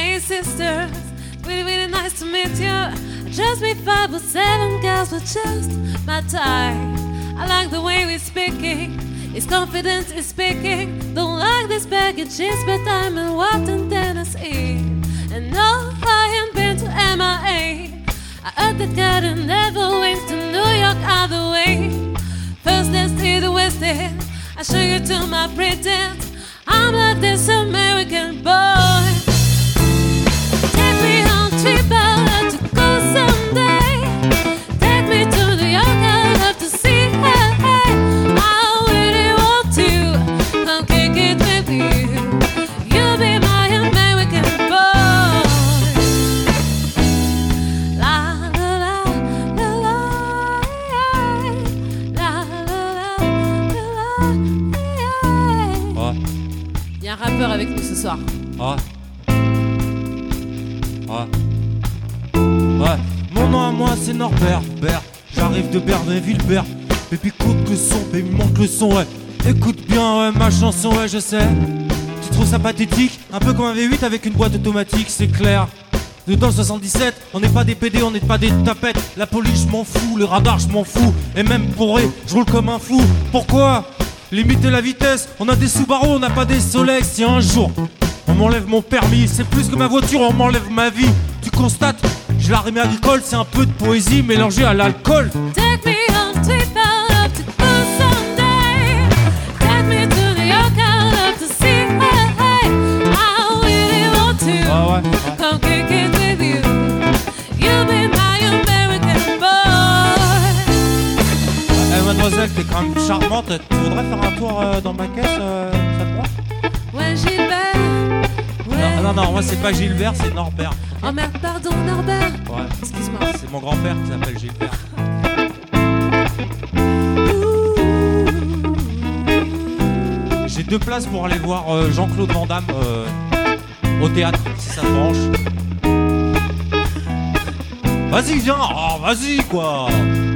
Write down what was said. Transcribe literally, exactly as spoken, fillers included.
Hey sisters, really really nice to meet you. I just made five or seven girls with just my type. I like the way we're speaking. His confidence is speaking. Don't like this baggage, but I'm in Washington, Tennessee. And no, I ain't been to M I A. I heard that garden never went to New York all the way. First let's see the West End. I show you to my pretense. I'm like this American boy. Take me on trip, I'd love to go someday. Take me to New York, I'd love to see her. I really want to come kick it with you. You'll be my American boy. La la la la la, la la la la. Il y a un rappeur avec nous ce soir. Ouais. Ouais. Ouais. Mon nom à moi c'est Norbert. Bert. J'arrive de Bernay-Vilbert. Baby coupe le son, baby monte le son, ouais. Écoute bien, ouais, ma chanson, ouais, je sais. Tu trouves ça pathétique? Un peu comme un V huit avec une boîte automatique, c'est clair. Dedans le soixante-dix-sept, on n'est pas des P D, on n'est pas des tapettes. La police, je m'en fous, le radar, je m'en fous. Et même bourré, je roule comme un fou. Pourquoi limiter la vitesse? On a des Subaru, on n'a pas des Solex. Si un jour on m'enlève mon permis, c'est plus que ma voiture, on m'enlève ma vie. Tu constates, j'ai la rime agricole, c'est un peu de poésie mélangée à l'alcool. Take me on trip, I'd love to go someday. Take me to New York, I'd love to see her. I really want to Ah ouais, ouais. come kick it with you. You'll be my American boy. Eh mademoiselle, t'es quand même charmante. Tu voudrais faire un tour euh, dans ma caisse, euh, ça te va? Ouais, Gilbert. Ouais. Non, non, non, moi c'est pas Gilbert, c'est Norbert. Oh merde, pardon, Norbert. Ouais. Excuse-moi. C'est mon grand-père qui s'appelle Gilbert. J'ai deux places pour aller voir euh, Jean-Claude Van Damme euh, au théâtre, si ça te branche. Vas-y, viens. Oh, vas-y, quoi.